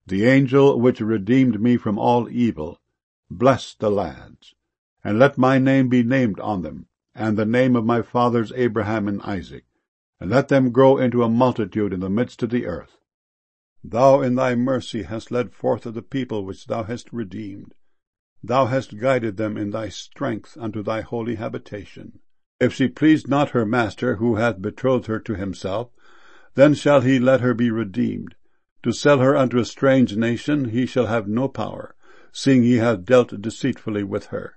The angel which redeemed me from all evil, bless the lads, and let my name be named on them, and the name of my fathers Abraham and Isaac, and let them grow into a multitude in the midst of the earth. Thou in thy mercy hast led forth the people which thou hast redeemed. Thou hast guided them in thy strength unto thy holy habitation. If she please not her master, who hath betrothed her to himself, then shall he let her be redeemed. To sell her unto a strange nation he shall have no power, seeing he hath dealt deceitfully with her.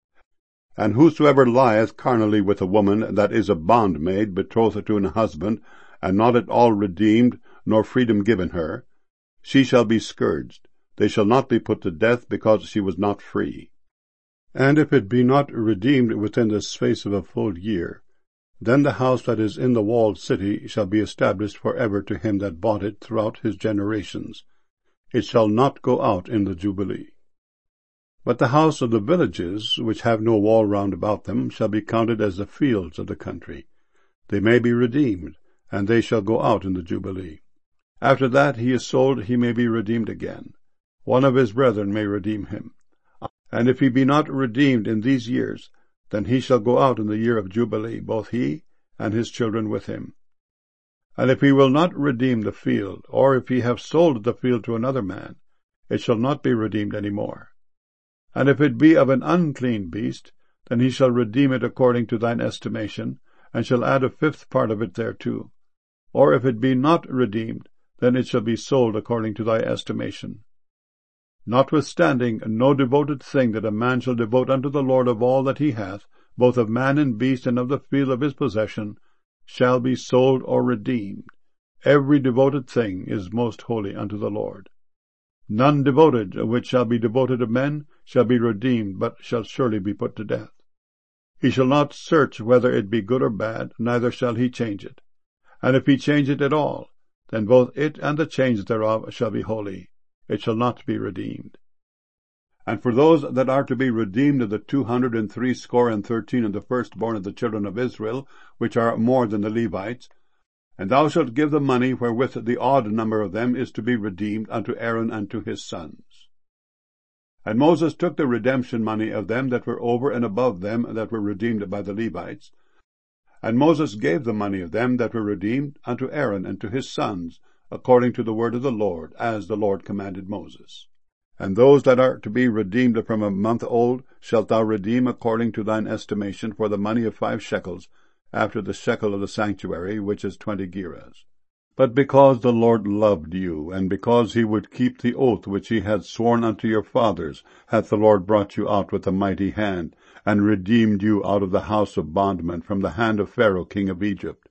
And whosoever lieth carnally with a woman that is a bondmaid betrothed to an husband, and not at all redeemed, nor freedom given her, she shall be scourged. They shall not be put to death, because she was not free. And if it be not redeemed within the space of a full year, then the house that is in the walled city shall be established for ever to him that bought it throughout his generations. It shall not go out in the Jubilee. But the house of the villages, which have no wall round about them, shall be counted as the fields of the country. They may be redeemed, and they shall go out in the Jubilee. After that he is sold, he may be redeemed again. One of his brethren may redeem him. And if he be not redeemed in these years, then he shall go out in the year of Jubilee, both he and his children with him. And if he will not redeem the field, or if he have sold the field to another man, it shall not be redeemed any more. And if it be of an unclean beast, then he shall redeem it according to thine estimation, and shall add a fifth part of it thereto. Or if it be not redeemed, then it shall be sold according to thy estimation. Notwithstanding, no devoted thing that a man shall devote unto the Lord of all that he hath, both of man and beast and of the field of his possession, shall be sold or redeemed. Every devoted thing is most holy unto the Lord. None devoted which shall be devoted of men shall be redeemed, but shall surely be put to death. He shall not search whether it be good or bad, neither shall he change it. And if he change it at all, then both it and the change thereof shall be holy. It shall not be redeemed. And for those that are to be redeemed of the 213 of the firstborn of the children of Israel, which are more than the Levites, and thou shalt give the money wherewith the odd number of them is to be redeemed unto Aaron and to his sons. And Moses took the redemption money of them that were over and above them that were redeemed by the Levites. And Moses gave the money of them that were redeemed unto Aaron and to his sons, according to the word of the Lord, as the Lord commanded Moses. And those that are to be redeemed from a month old shalt thou redeem according to thine estimation for the money of 5 shekels, after the shekel of the sanctuary, which is 20 gerahs. But because the Lord loved you, and because he would keep the oath which he had sworn unto your fathers, hath the Lord brought you out with a mighty hand, and redeemed you out of the house of bondmen, from the hand of Pharaoh king of Egypt.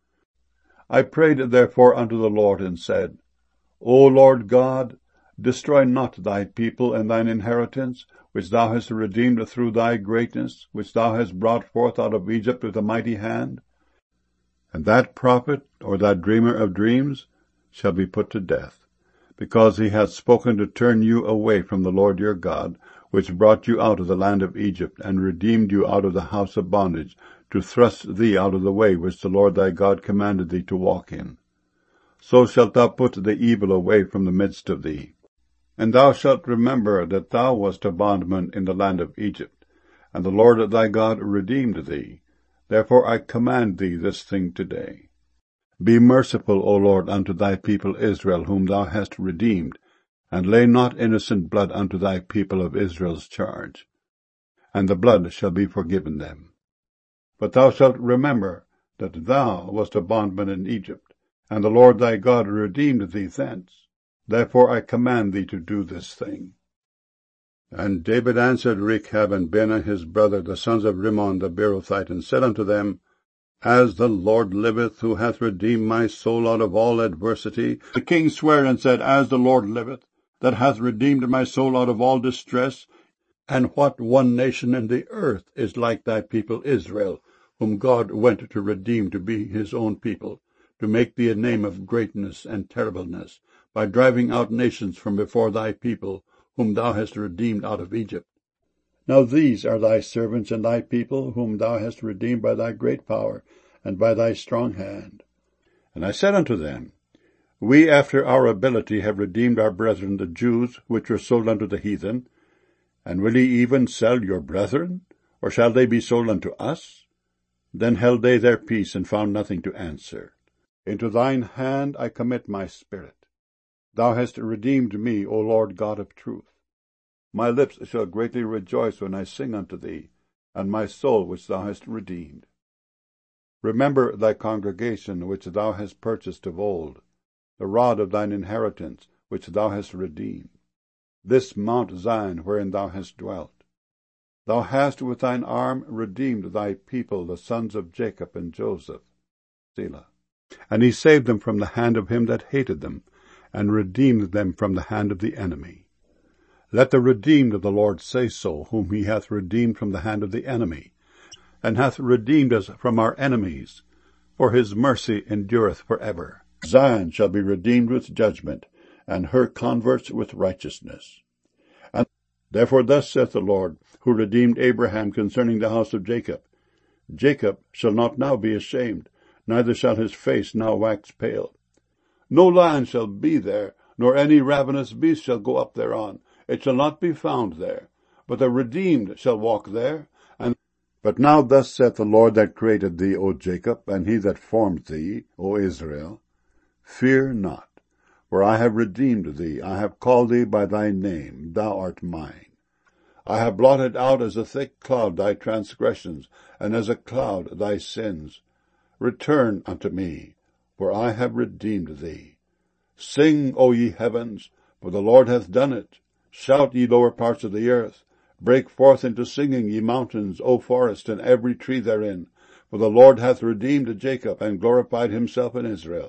I prayed therefore unto the Lord, and said, O Lord God, destroy not thy people and thine inheritance, which thou hast redeemed through thy greatness, which thou hast brought forth out of Egypt with a mighty hand. And that prophet, or that dreamer of dreams, shall be put to death, because he hath spoken to turn you away from the Lord your God, which brought you out of the land of Egypt, and redeemed you out of the house of bondage, to thrust thee out of the way which the Lord thy God commanded thee to walk in. So shalt thou put the evil away from the midst of thee. And thou shalt remember that thou wast a bondman in the land of Egypt, and the Lord thy God redeemed thee. Therefore I command thee this thing today. Be merciful, O Lord, unto thy people Israel, whom thou hast redeemed, and lay not innocent blood unto thy people of Israel's charge. And the blood shall be forgiven them. But thou shalt remember that thou wast a bondman in Egypt, and the Lord thy God redeemed thee thence. Therefore I command thee to do this thing. And David answered Rechab and Baanah his brother, the sons of Rimmon the Beerothite, and said unto them, As the Lord liveth, who hath redeemed my soul out of all adversity. The king sware and said, As the Lord liveth, that hath redeemed my soul out of all distress. And what one nation in the earth is like thy people Israel, whom God went to redeem to be his own people, to make thee a name of greatness and terribleness, by driving out nations from before thy people, whom thou hast redeemed out of Egypt? Now these are thy servants and thy people, whom thou hast redeemed by thy great power, and by thy strong hand. And I said unto them, We after our ability have redeemed our brethren the Jews, which were sold unto the heathen. And will ye even sell your brethren? Or shall they be sold unto us? Then held they their peace, and found nothing to answer. Into thine hand I commit my spirit. Thou hast redeemed me, O Lord God of truth. My lips shall greatly rejoice when I sing unto thee, and my soul which thou hast redeemed. Remember thy congregation which thou hast purchased of old, the rod of thine inheritance which thou hast redeemed, this Mount Zion wherein thou hast dwelt. Thou hast with thine arm redeemed thy people, the sons of Jacob and Joseph. Selah. And he saved them from the hand of him that hated them, and redeemed them from the hand of the enemy. Let the redeemed of the Lord say so, whom he hath redeemed from the hand of the enemy, and hath redeemed us from our enemies, for his mercy endureth for ever. Zion shall be redeemed with judgment, and her converts with righteousness. And therefore thus saith the Lord, who redeemed Abraham concerning the house of Jacob, Jacob shall not now be ashamed, neither shall his face now wax pale. No lion shall be there, nor any ravenous beast shall go up thereon. It shall not be found there, but the redeemed shall walk there. But now thus saith the Lord that created thee, O Jacob, and he that formed thee, O Israel, fear not, for I have redeemed thee, I have called thee by thy name, thou art mine. I have blotted out as a thick cloud thy transgressions, and as a cloud thy sins. Return unto me, for I have redeemed thee. Sing, O ye heavens, for the Lord hath done it. Shout, ye lower parts of the earth. Break forth into singing, ye mountains, O forest, and every tree therein. For the Lord hath redeemed Jacob, and glorified himself in Israel.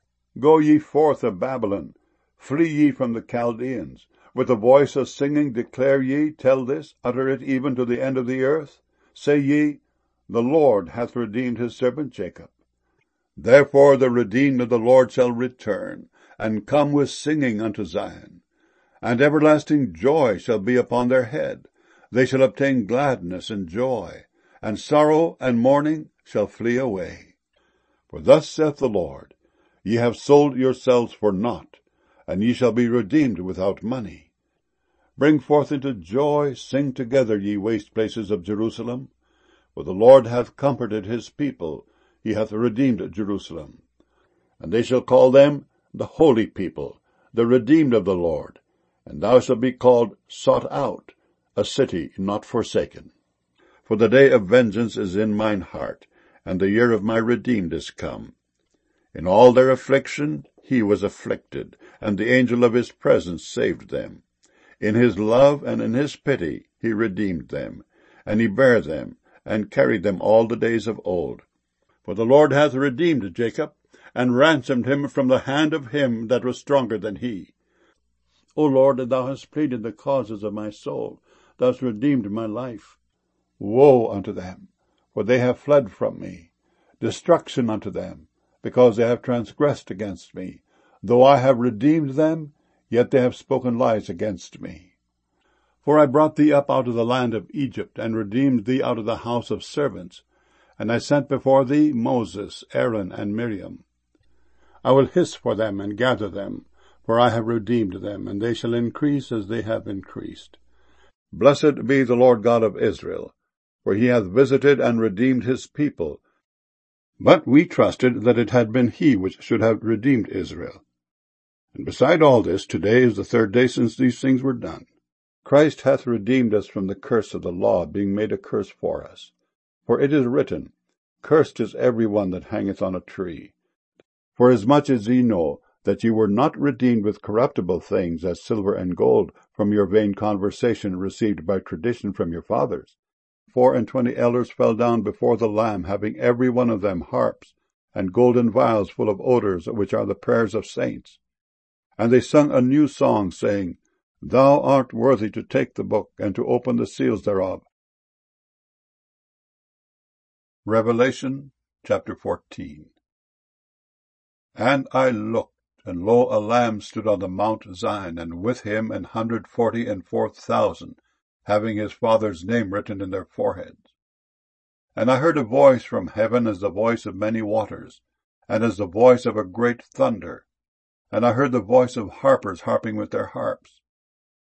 Go ye forth of Babylon. Flee ye from the Chaldeans. With a voice of singing declare ye, tell this, utter it even to the end of the earth. Say ye, the Lord hath redeemed his servant Jacob. Therefore the redeemed of the Lord shall return, and come with singing unto Zion. And everlasting joy shall be upon their head. They shall obtain gladness and joy, and sorrow and mourning shall flee away. For thus saith the Lord, Ye have sold yourselves for naught, and ye shall be redeemed without money. Bring forth into joy, sing together, ye waste places of Jerusalem. For the Lord hath comforted his people, he hath redeemed Jerusalem. And they shall call them the holy people, the redeemed of the Lord. And thou shalt be called sought out, a city not forsaken. For the day of vengeance is in mine heart, and the year of my redeemed is come. In all their affliction he was afflicted, and the angel of his presence saved them. In his love and in his pity he redeemed them, and he bare them, and carried them all the days of old. For the Lord hath redeemed Jacob, and ransomed him from the hand of him that was stronger than he. O Lord, thou hast pleaded the causes of my soul, thou hast redeemed my life. Woe unto them, for they have fled from me. Destruction unto them, because they have transgressed against me. Though I have redeemed them, yet they have spoken lies against me. For I brought thee up out of the land of Egypt, and redeemed thee out of the house of servants. And I sent before thee Moses, Aaron, and Miriam. I will hiss for them and gather them, for I have redeemed them, and they shall increase as they have increased. Blessed be the Lord God of Israel, for he hath visited and redeemed his people. But we trusted that it had been he which should have redeemed Israel. And beside all this, today is the third day since these things were done. Christ hath redeemed us from the curse of the law, being made a curse for us. For it is written, Cursed is every one that hangeth on a tree. Forasmuch as ye know that ye were not redeemed with corruptible things, as silver and gold, from your vain conversation received by tradition from your fathers. 24 elders fell down before the Lamb, having every one of them harps, and golden vials full of odors, which are the prayers of saints. And they sung a new song, saying, Thou art worthy to take the book, and to open the seals thereof. Revelation chapter 14. And I looked, and lo, a Lamb stood on the Mount Zion, and with him 144,000, having his Father's name written in their foreheads. And I heard a voice from heaven as the voice of many waters, and as the voice of a great thunder. And I heard the voice of harpers harping with their harps.